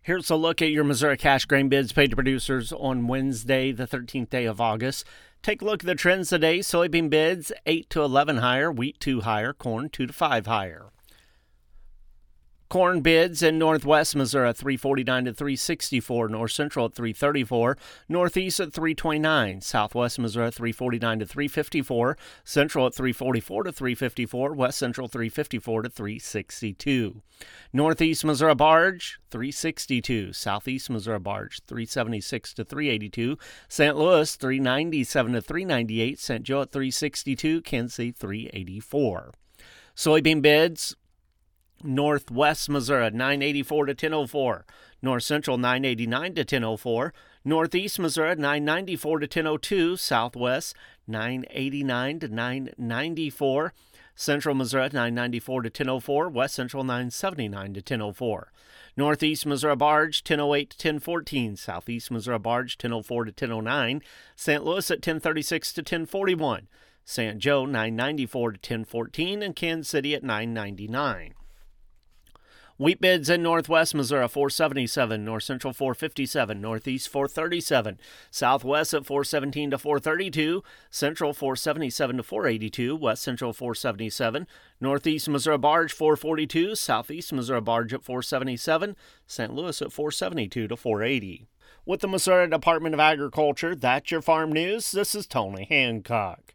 Here's a look at your Missouri cash grain bids paid to producers on Wednesday, the 13th day of August. Take a look at the trends today. Soybean bids 8 to 11 higher, wheat 2 higher, corn 2 to 5 higher. Corn bids in Northwest Missouri at 349 to 364, North Central at 334, Northeast at 329, Southwest Missouri at 349 to 354, Central at 344 to 354, West Central 354 to 362. Northeast Missouri barge 362, Southeast Missouri barge 376 to 382, St. Louis 397 to 398, St. Joe at 362, Kansas City 384. Soybean bids Northwest Missouri 984 to 1004, North Central 989 to 1004, Northeast Missouri 994 to 1002, Southwest 989 to 994, Central Missouri 994 to 1004, West Central 979 to 1004. Northeast Missouri barge 1008 to 1014, Southeast Missouri barge 1004 to 1009, St. Louis at 1036 to 1041, St. Joe 994 to 1014, and Kansas City at 999. Wheat bids in Northwest Missouri 477, North Central 457, Northeast 437, Southwest at 417 to 432, Central 477 to 482, West Central 477, Northeast Missouri barge 442, Southeast Missouri barge at 477, St. Louis at 472 to 480. With the Missouri Department of Agriculture, that's your farm news. This is Tony Hancock.